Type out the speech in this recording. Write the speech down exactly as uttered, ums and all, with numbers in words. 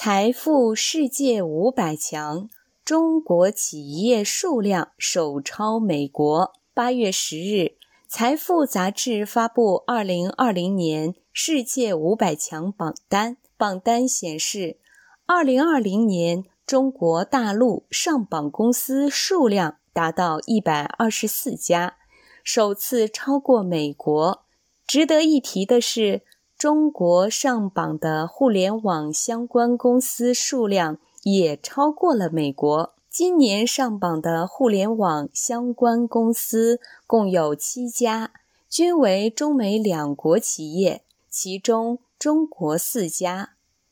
财富世界五百强，中国企业数量首超美国。八月十日，财富杂志发布二零二零年世界五百强榜单，榜单显示，二零二零年中国大陆上榜公司数量达到一百二十四家，首次超过美国。值得一提的是，中国上榜的互联网相关公司数量也超过了美国。今年上榜的互联网相关公司共有七家，均为中美两国企业，其中中国四家，